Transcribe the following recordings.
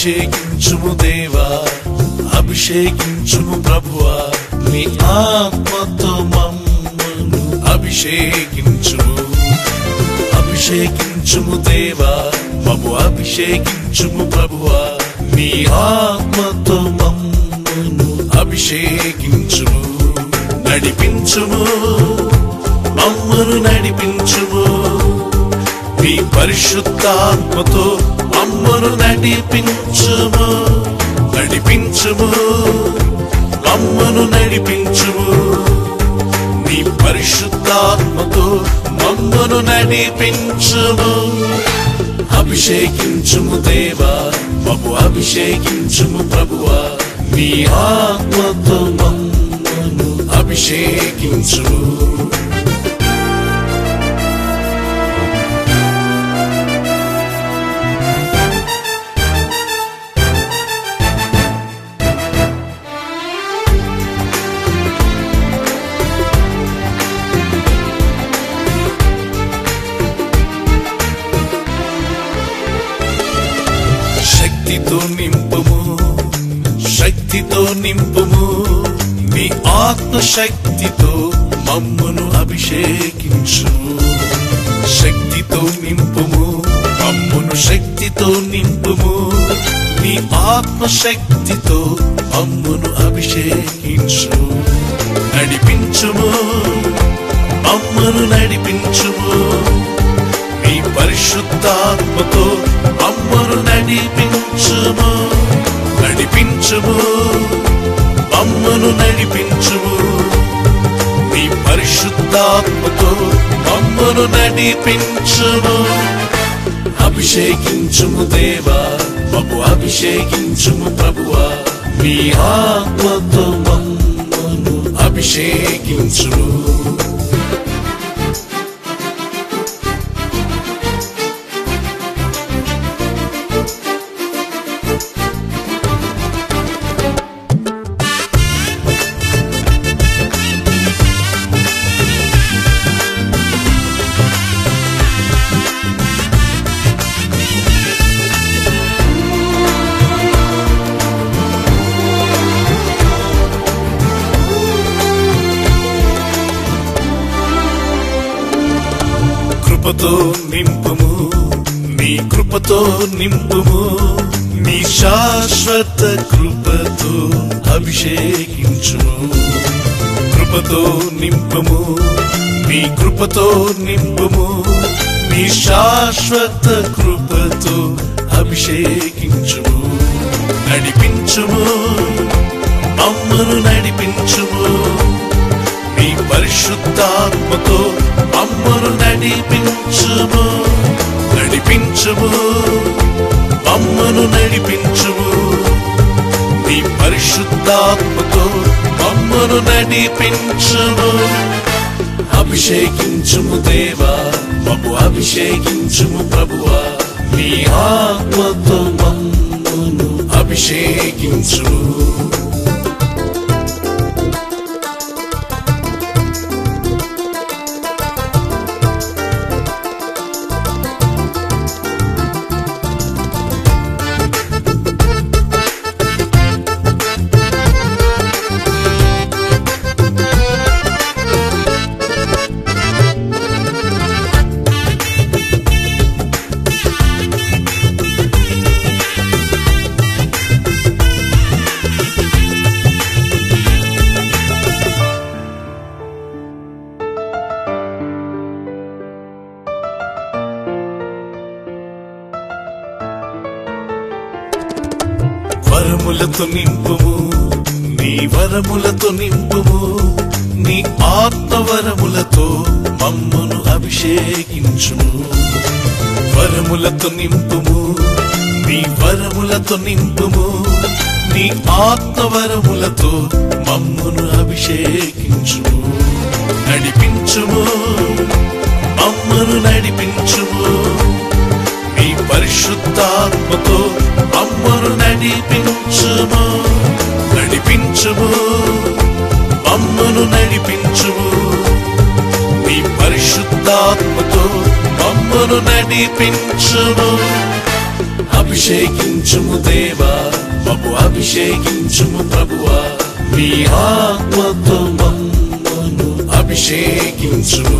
అభిషేకించుము దేవా, అభిషేకించుము ప్రభువా, నీ ఆత్మతో మమ్మను అభిషేకించుము. అభిషేకించుము దేవా, మమ్ము అభిషేకించుము ప్రభువా, నీ ఆత్మతో మమ్మను అభిషేకించుము. నడిపించుము, మమ్మను నడిపించుము, నీ పరిశుద్ధాత్మతో మమ్మను నడిపించుము. నడిపించుము, మమ్మను నడిపించుము, నీ పరిశుద్ధాత్మతో మమ్మను నడిపించుము. అభిషేకించుము దేవా, మమ్ము అభిషేకించుము ప్రభువా, నీ ఆత్మతో మమ్మను అభిషేకించుము. శక్తితో నింపుము, శక్తితో నింపుము, నీ ఆత్మశక్తితో మమ్మను అభిషేకించుము. శక్తితో నింపుము, మమ్మను శక్తితో నింపుము, నీ ఆత్మశక్తితో మమ్మను అభిషేకించుము. నడిపించుము, మమ్మను నడిపించుము, నీ పరిశుద్ధాత్మతో మమ్మను నడిపించుము. నడిపించుము, మమ్మను నడిపించుము, నీ పరిశుద్ధాత్మతో మమ్మను నడిపించుము. అభిషేకించుము దేవా, మమ్ము అభిషేకించుము ప్రభువా, నీ ఆత్మతో మమ్మను అభిషేకించుము. కృపతో నింపుము, నీ కృపతో నింపుము, నీ శాశ్వత కృపతో అభిషేకించుము. కృపతో నింపుము, నీ కృపతో నింపుము, నీ శాశ్వత కృపతో అభిషేకించుము. నడిపించుము, మమ్మను నడిపించుము, నీ పరిశుద్ధాత్మతో మమ్మను నడిపించుము. నడిపించుము, మమ్మను నడిపించుము, నీ పరిశుద్ధాత్మతో మమ్మను నడిపించుము. అభిషేకించుము దేవా, మమ్ము అభిషేకించుము ప్రభువా, నీ ఆత్మతో మమ్మను అభిషేకించుము. వరములతో నింపుము, నీ వరములతో నింపుము, నీ ఆత్మవరములతో మమ్మను అభిషేకించుము. వరములతో నింపుము, నీ వరములతో నింపుము, నీ ఆత్మవరములతో మమ్మను అభిషేకించుము. నడిపించుము, మమ్మను నడిపించుము, నీ పరిశుద్ధాత్మతో మమ్మను నడిపించుము. నడిపించుము, మమ్మను నడిపించుము, నీ పరిశుద్ధాత్మతో మమ్మను నడిపించుము. అభిషేకించుము దేవా, మమ్ము అభిషేకించుము ప్రభువా, నీ ఆత్మతో మమ్మను అభిషేకించుము.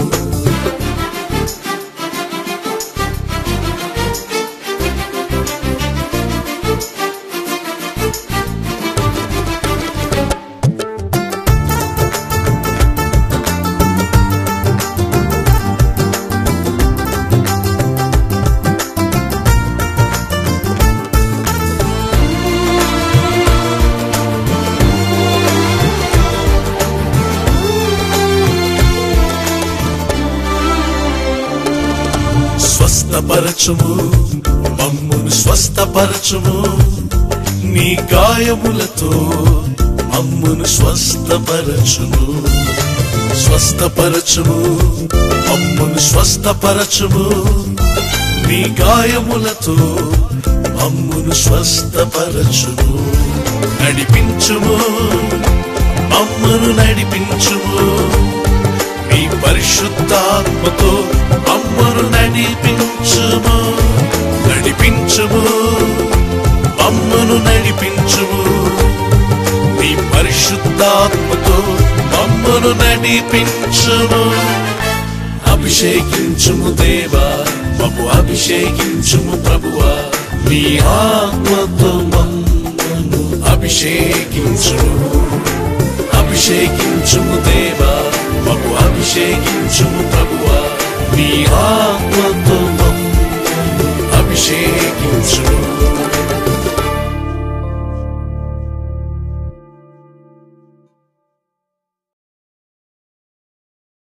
స్వస్థపరచుము, మమ్మును స్వస్థపరచుము, నీ గాయములతో మమ్మును స్వస్థపరచుము. స్వస్థపరచుము, మమ్మును స్వస్థపరచుము, నీ గాయములతో మమ్మును స్వస్థపరచుము. నడిపించుము, మమ్మును నడిపించుము, నీ పరిశుద్ధాత్మతో మమ్మను నడిపించుము. నడిపించుము, మమ్మను నడిపించుము, నీ పరిశుద్ధాత్మతో మమ్మను నడిపించుము. అభిషేకించుము దేవా, మమ్ము అభిషేకించుము ప్రభువా, నీ ఆత్మతో మమ్మను అభిషేకించుము. అభిషేకించుము దేవా, మమ్ము అభిషేకించుము